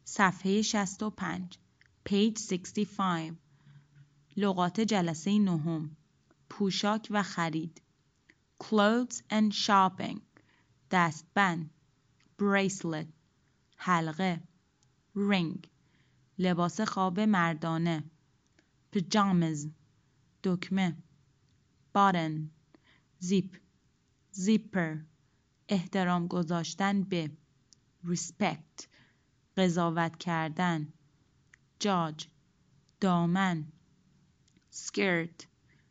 صفحه 65 page 65 لغات جلسه نهم پوشاک و خرید clothes and shopping دستبند bracelet حلقه ring لباس خواب مردانه pajamas دکمه button zip zipper احترام گذاشتن به respect قضاوت کردن judge دامن skirt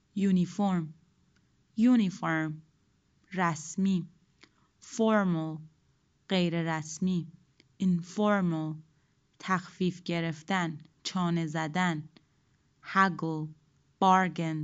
uniform رسمی formal غیر رسمی informal تخفیف گرفتن چانه زدن haggle bargain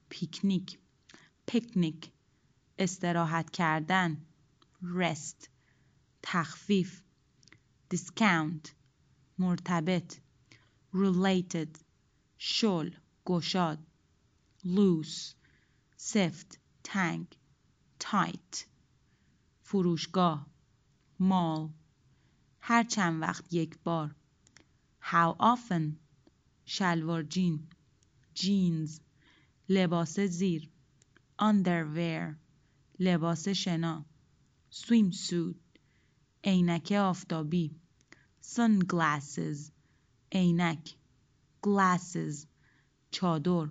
picnic استراحت کردن rest تخفیف discount مرتبط related شل گشاد loose سفت تنگ tight فروشگاه mall هر چند وقت یک بار how often شلوار جین jeans لباس زیر underwear لباس شنا swimsuit عینک آفتابی sunglasses عینک glasses چادر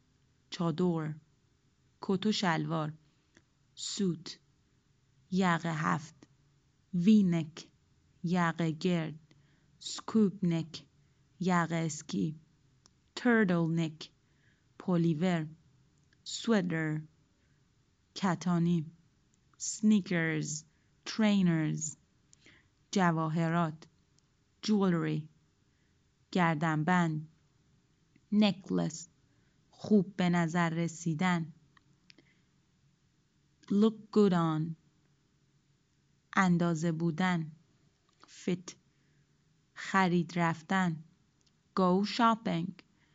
کت و شلوار suit یقه هفت v-neck یقه گرد scoop neck یقه اسکی turtle neck پلیور sweater کتانی sneakers trainers جواهرات jewelry گردنبند necklace خوب به نظر رسیدن look good on اندازه بودن fit خرید رفتن go shopping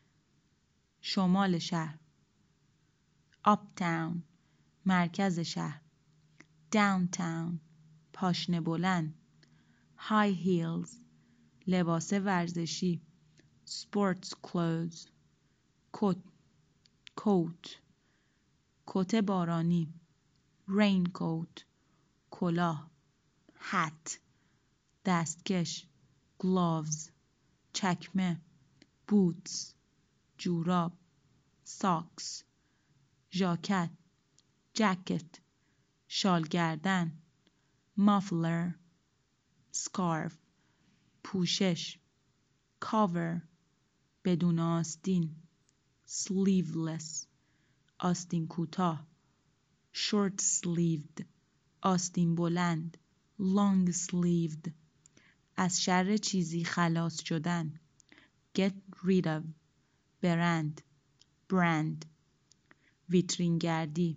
شمال شهر uptown مرکز شهر downtown پاشنه بلند high heels لباس ورزشی sports clothes کت بارانی raincoat کلاه hat دستکش gloves چکمه boots جوراب socks ژاکت jacket شال گردن muffler scarf پوشش cover بدون آستین sleeveless آستین کوتاه short sleeved آستین بلند long sleeved از شر چیزی خلاص شدن get rid of brand ویترین گردی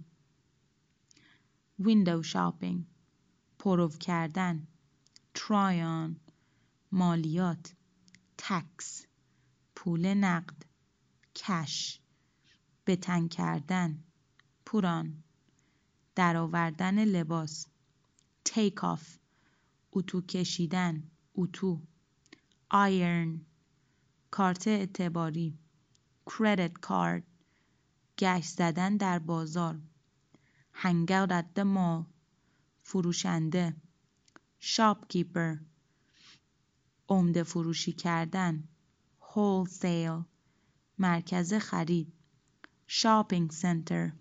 window shopping پرو کردن try on مالیات tax پول نقد cash بتن کردن put on درآوردن لباس take off اتو کشیدن اتو iron کارت اعتباری credit card گشت زدن در بازار hang out at the mall فروشنده shopkeeper عمده فروشی کردن wholesale مرکز خرید shopping center